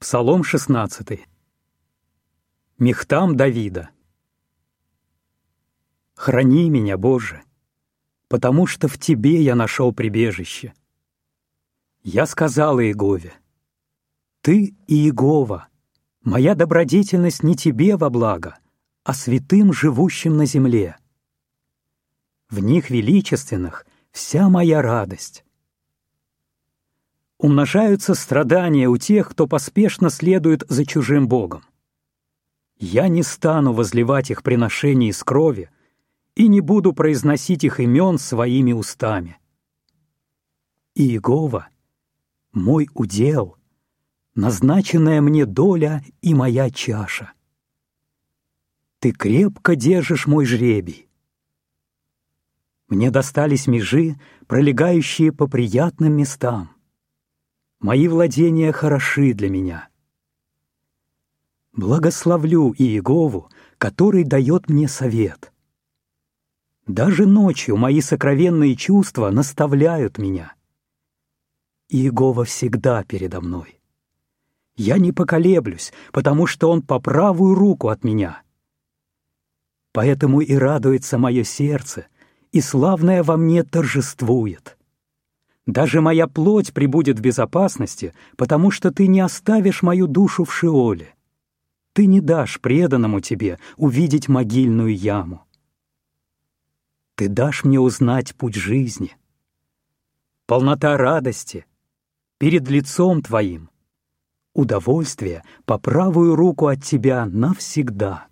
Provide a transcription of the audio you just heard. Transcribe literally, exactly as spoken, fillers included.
Псалом шестнадцатый. Михтам Давида. «Храни меня, Боже, потому что в Тебе я нашел прибежище. Я сказал Иегове: Ты, Иегова, моя добродетельность не Тебе во благо, а святым, живущим на земле. В них величественных вся моя радость». Умножаются страдания у тех, кто поспешно следует за чужим богом. Я не стану возливать их приношений из крови и не буду произносить их имен своими устами. Иегова — мой удел, назначенная мне доля и моя чаша. Ты крепко держишь мой жребий. Мне достались межи, пролегающие по приятным местам. Мои владения хороши для меня. Благословлю Иегову, который дает мне совет. Даже ночью мои сокровенные чувства наставляют меня. Иегова всегда передо мной. Я не поколеблюсь, потому что Он по правую руку от меня. Поэтому и радуется мое сердце, и славное во мне торжествует. Даже моя плоть пребудет в безопасности, потому что Ты не оставишь мою душу в Шеоле. Ты не дашь преданному Тебе увидеть могильную яму. Ты дашь мне узнать путь жизни. Полнота радости перед лицом Твоим, удовольствие по правую руку от Тебя навсегда.